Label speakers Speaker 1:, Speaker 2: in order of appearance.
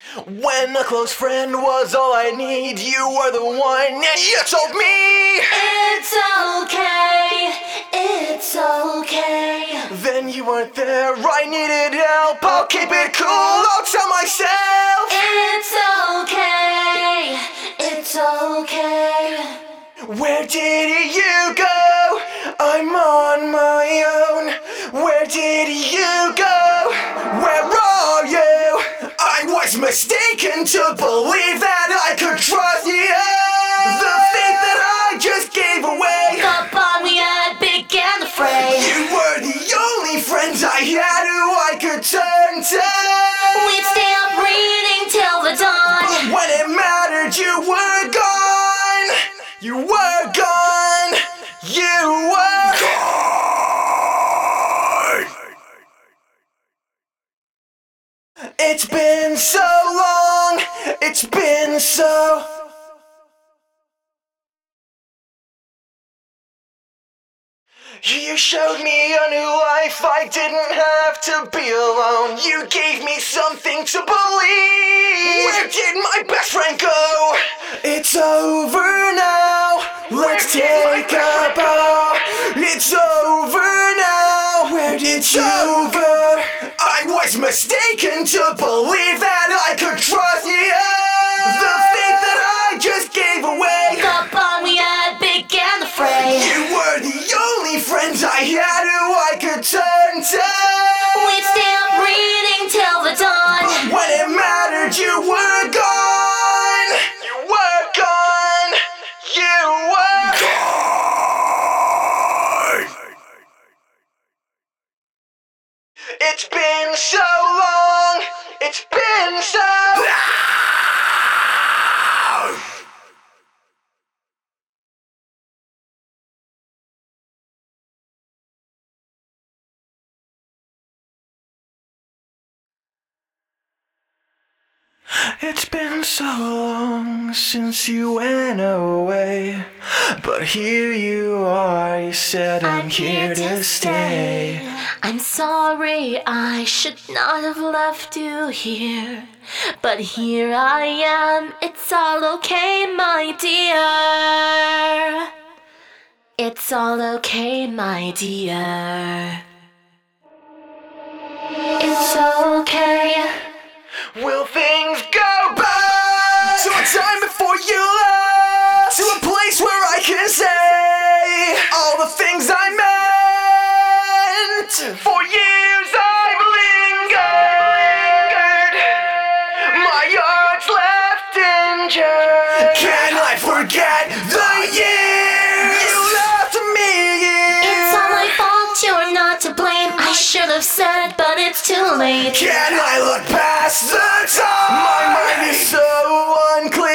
Speaker 1: When a close friend was all I need, you were the one, and you told me
Speaker 2: it's okay, it's okay.
Speaker 1: Then you weren't there, I needed help. I'll keep it cool, I'll tell myself
Speaker 2: it's okay, it's okay.
Speaker 1: Where did you go? I'm on my own. Where did you go? Where are you? I was mistaken to believe that I could trust you. The faith that I just gave away.
Speaker 2: The bond we had began to fray.
Speaker 1: You were the only friends I had who I could turn to.
Speaker 2: We'd stay up reading till the dawn.
Speaker 1: But when it mattered, you were gone. You were gone. You were gone. It's been so long. It's been so. You showed me a new life, I didn't have to be alone. You gave me something to believe. Where did my best friend go? It's over now, let's take a bow. It's over now, where did you go? I was mistaken to believe that I could trust you. The faith that I just gave away.
Speaker 2: The bond we had began to fray.
Speaker 1: You were the only friends I had who I could turn to.
Speaker 2: We'd stay up reading till the dawn.
Speaker 1: But when it mattered, you were gone. You were gone. You were gone. It's been so long. It's been so long. It's been so long since you went away, but here you are, you said I'm here to stay.
Speaker 2: I'm sorry, I should not have left you here, but here I am, it's all okay, my dear. It's all okay, my dear. It's okay.
Speaker 1: Will things go back to a time before you left? To a place where I can say all the things I meant. For years I've lingered, my heart's left injured. Can I forget the years you left me?
Speaker 2: It's all my fault, you're not to blame. I should have said, but it's too late.
Speaker 1: Can I look past the time? My mind is so unclear.